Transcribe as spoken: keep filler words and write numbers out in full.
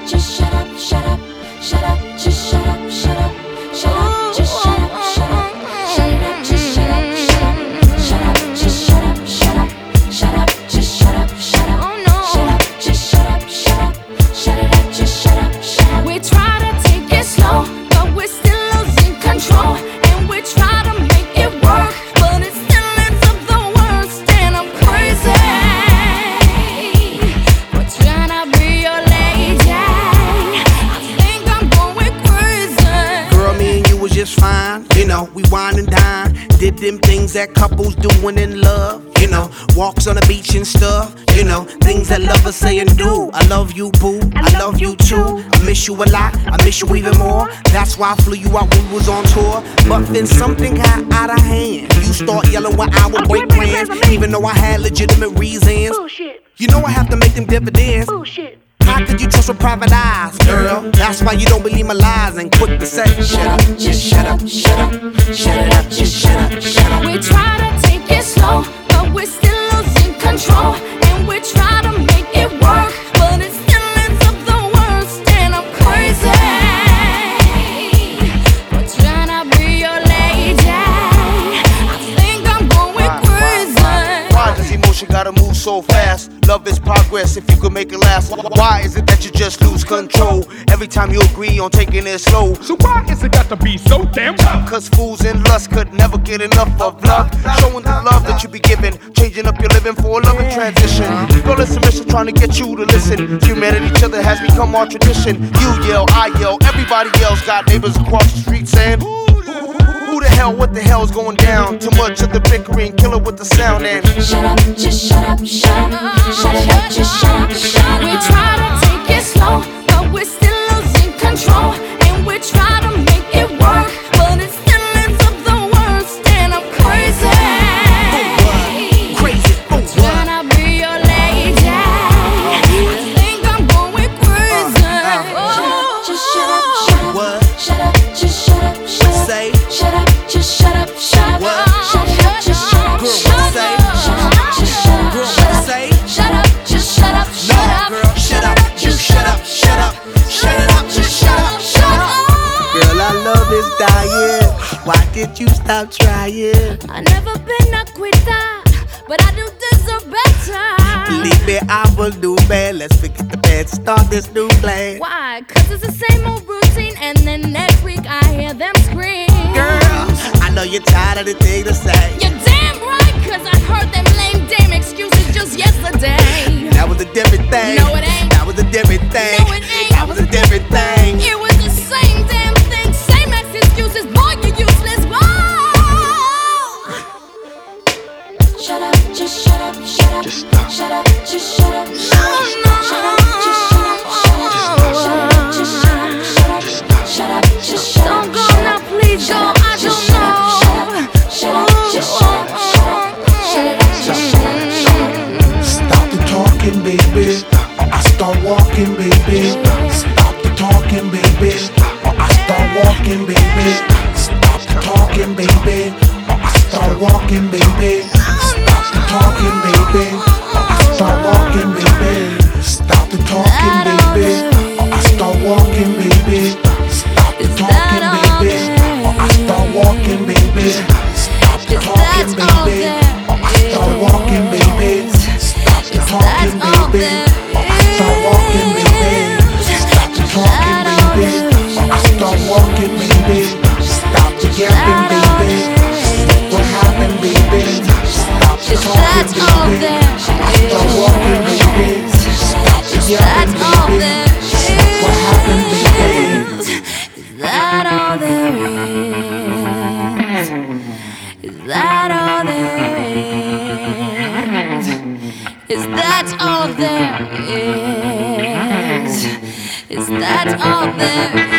just shut up, shut up, shut up, just shut up, shut up, shut up, just shut up, shut up, shut it up, just shut up, shut up, shut up, just shut up, shut up, shut up, just shut up, shut up, shut up, just shut up, shut up, shut it up, just shut up, shut up. We try to take it slow, but we're still losing control, and we try to make it work, but it still ends up the worst, and I'm crazy. We're trying to be your lady. I think I'm going crazy. Girl, me and you was just fine. You know, we wine and dine. Did them things that couples doing in love. You know, walks on the beach and stuff. You know, things that lovers say and do. I love you, boo. I love you too. I miss you a lot. I miss you even more. That's why I flew you out when we was on tour. But then something got out of hand. You start yelling when I would break plans, even though I had legitimate reasons. Bullshit, You know I have to make them dividends. bullshit. How could you trust with private eyes, girl? That's why you don't believe my lies and quick to say, shut up, just shut up, shut up, shut it up, just shut up, shut up. We try to take it slow, but we're still losing control, and we try to make it work, but it still ends up the worst, and I'm crazy. We're trying to be your lady. I think I'm going crazy. Why does emotion gotta move so fast? Love is progress if you could make it last. Why is it that you just lose control every time you agree on taking it slow? So why is it got to be so damn tough? Cause fools in lust could never get enough of love. Showing the love that you be giving, changing up your living for a loving transition. Girl, it's a mission trying to get you to listen. Humanity, each other has become our tradition. You yell, I yell, everybody yells. Got neighbors across the street saying, who the hell, what the hell's going down? Too much of the bickering, kill it with the sound and Shut up, just shut up, shut up, shut it up, just shut up, shut up. We try to take it slow, but we're still losing control, and we try to make it work, but it still ends up the worst, and I'm crazy. Crazy, oh what? Trying to be your lady. I think I'm going crazy. Oh. Just shut up, shut up, What? shut up, just shut up, shut up, Say? shut up, just shut up, shut up, What? shut it up, just shut up, Girl, shut what up, say? shut up, just shut up, Girl, shut what up, say? shut up, just shut up, shut No, up, girl, shut up, you shut up, shut up, shut it up, just shut up, shut up. Girl, our love is dying. Why did you stop trying? I've never been a quitter, but I do deserve better. Believe me, I will do bad. Let's forget the bad, start this new plan. Why? Cause it's the same old routine, and then next week I hear them scream. Girl, I know you're tired of the thing to say. You're damn right, cause I heard them lame damn excuses just yesterday. That was a different thing. No, it ain't. That was a different thing. No, it ain't. That was a different thing. It was the same damn thing, same ex excuses, boy, you useless, boy. Shut up, just shut up, shut up, Just stop. shut up, just shut up, shut up, No, shut up, just shut up, shut up, shut up, just shut up, shut up, shut up, just shut up, Don't go shut now, up, please shut go, up, I just don't shut up, know. shut up, just shut up, shut up, shut it up, just shut up, shut up. Stop the talking, baby. Or I start walking, baby. Stop the talking, baby. Or I start walking, baby. Stop the talking, baby. Or I start walking, baby. Stop the talking, baby. Or I start walking, baby. Stop the talking, baby. Or I start walking, baby. Stop the talking, baby. Or I start walking, baby. Stop the talking, baby. Or I start walking, baby. Stop the talking, baby. Or I start walking, baby. Stop the talking, baby. Or I start walking, baby. Stop the yapping, baby. What happened, baby? Stop the talking, baby. Or I start walking, baby. Stop the yapping, baby. What happened, baby? Is that all there is? Is that all there is? Is that all there is? Is that all there is?